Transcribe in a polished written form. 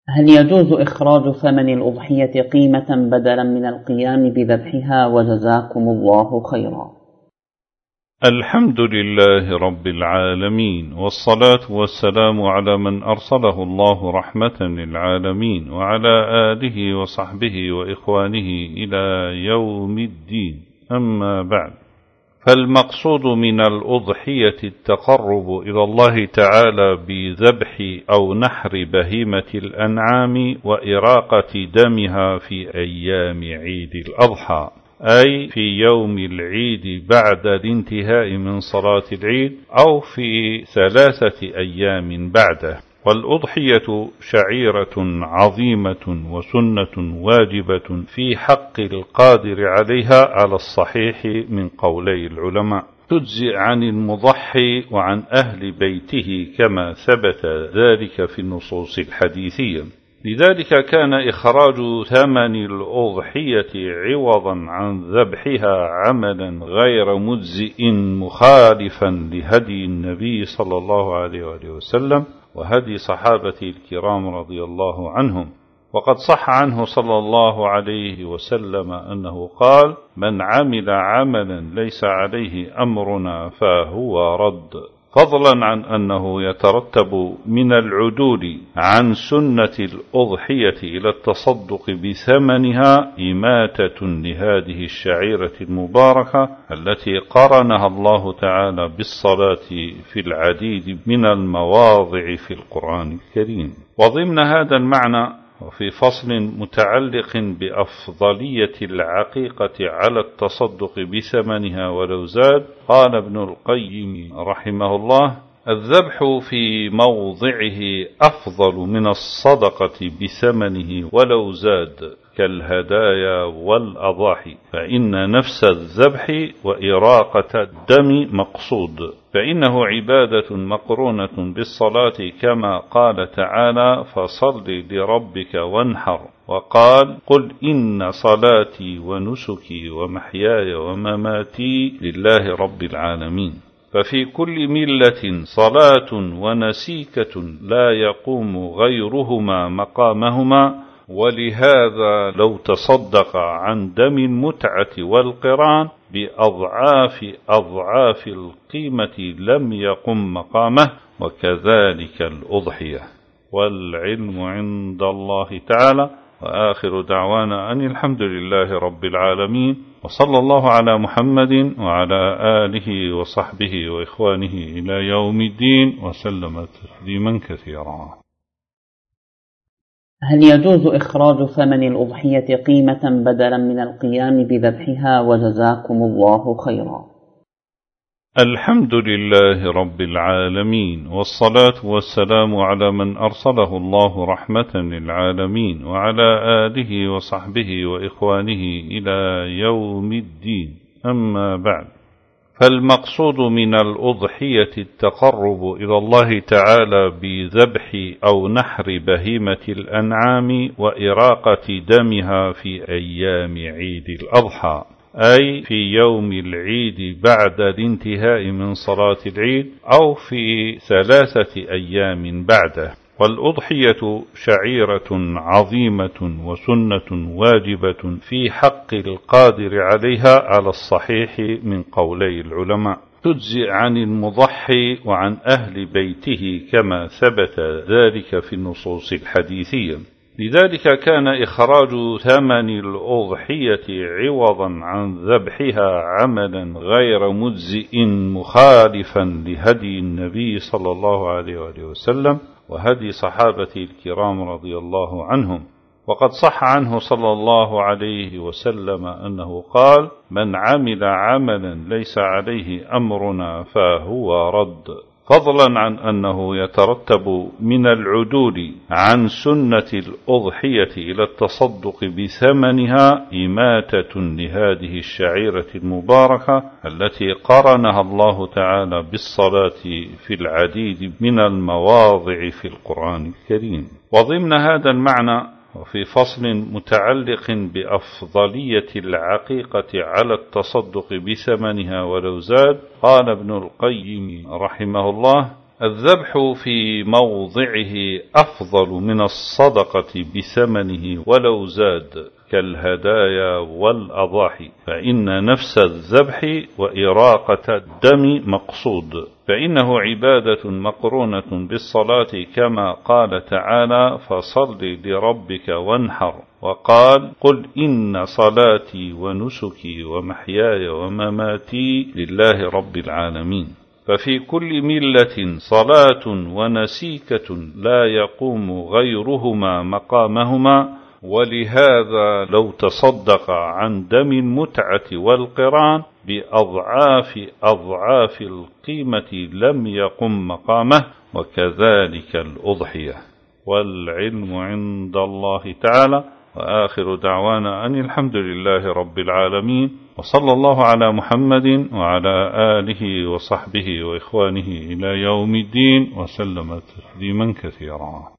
هل يجوز إخراج ثمن الأضحية قيمة بدلا من القيام بذبحها؟ وجزاكم الله خيرا. الحمد لله رب العالمين، والصلاة والسلام على من أرسله الله رحمة للعالمين، وعلى آله وصحبه وإخوانه إلى يوم الدين. أما بعد، فالمقصود من الأضحية التقرب إلى الله تعالى بذبح أو نحر بهيمة الأنعام وإراقة دمها في أيام عيد الأضحى، أي في يوم العيد بعد الانتهاء من صلاة العيد أو في 3 أيام بعده. والأضحية شعيرة عظيمة وسنة واجبة في حق القادر عليها على الصحيح من قولي العلماء، تجزئ عن المضحي وعن أهل بيته كما ثبت ذلك في النصوص الحديثية. لذلك كان إخراج ثمن الأضحية عوضا عن ذبحها عملا غير مجزئ مخالفا لهدي النبي صلى الله عليه وسلم وهدي صحابته الكرام رضي الله عنهم. وقد صح عنه صلى الله عليه وسلم أنه قال: من عمل عملا ليس عليه أمرنا فهو رد. فضلا عن أنه يترتب من العدول عن سنة الأضحية إلى التصدق بثمنها إماتة لهذه الشعيرة المباركة التي قرنها الله تعالى بالصلاة في العديد من المواضع في القرآن الكريم. وضمن هذا المعنى، وفي فصل متعلق بأفضلية العقيقة على التصدق بثمنها ولو زاد، قال ابن القيم رحمه الله: الذبح في موضعه أفضل من الصدقة بثمنه ولو زاد كالهدايا والأضاحي، فإن نفس الذبح وإراقة الدم مقصود، فإنه عبادة مقرونة بالصلاة كما قال تعالى: فصل لربك وانحر. وقال: قل إن صلاتي ونسكي ومحياي ومماتي لله رب العالمين. ففي كل ملة صلاة ونسيكة لا يقوم غيرهما مقامهما، ولهذا لو تصدق عن دم المتعة والقران بأضعاف القيمة لم يقم مقامه، وكذلك الأضحية. والعلم عند الله تعالى، وآخر دعوانا أن الحمد لله رب العالمين، وصلى الله على محمد وعلى آله وصحبه وإخوانه إلى يوم الدين، وسلم تسليما كثيرا. هل يجوز إخراج ثمن الأضحية قيمة بدلا من القيام بذبحها؟ وجزاكم الله خيرا. الحمد لله رب العالمين، والصلاة والسلام على من أرسله الله رحمة للعالمين، وعلى آله وصحبه وإخوانه إلى يوم الدين. أما بعد، فالمقصود من الأضحية التقرب إلى الله تعالى بذبح أو نحر بهيمة الأنعام وإراقة دمها في أيام عيد الأضحى، أي في يوم العيد بعد الانتهاء من صلاة العيد أو في 3 أيام بعده. والأضحية شعيرة عظيمة وسنة واجبة في حق القادر عليها على الصحيح من قولي العلماء، تجزئ عن المضحي وعن أهل بيته كما ثبت ذلك في النصوص الحديثية. لذلك كان إخراج ثمن الأضحية عوضا عن ذبحها عملا غير مجزئ مخالفا لهدي النبي صلى الله عليه وسلم وهدي صحابته الكرام رضي الله عنهم. وقد صح عنه صلى الله عليه وسلم أنه قال: من عمل عملا ليس عليه أمرنا فهو رد. فضلا عن أنه يترتب من العدول عن سنة الأضحية إلى التصدق بثمنها إماتة لهذه الشعيرة المباركة التي قرنها الله تعالى بالصلاة في العديد من المواضع في القرآن الكريم. وضمن هذا المعنى، وفي فصل متعلق بأفضلية العقيقة على التصدق بثمنها ولو زاد، قال ابن القيم رحمه الله: الذبح في موضعه أفضل من الصدقة بثمنه ولو زاد كالهدايا والأضاحي، فإن نفس الذبح وإراقة الدم مقصود، فإنه عبادة مقرونة بالصلاة كما قال تعالى فصل لربك وانحر، وقال قل إن صلاتي ونسكي ومحياي ومماتي لله رب العالمين. ففي كل ملة صلاة ونسيكة لا يقوم غيرهما مقامهما، ولهذا لو تصدق عن دم المتعة والقران بأضعاف القيمة لم يقم مقامه، وكذلك الأضحية. والعلم عند الله تعالى، وآخر دعوانا أن الحمد لله رب العالمين، وصلى الله على محمد وعلى آله وصحبه وإخوانه إلى يوم الدين، وسلم تسليما كثيرا.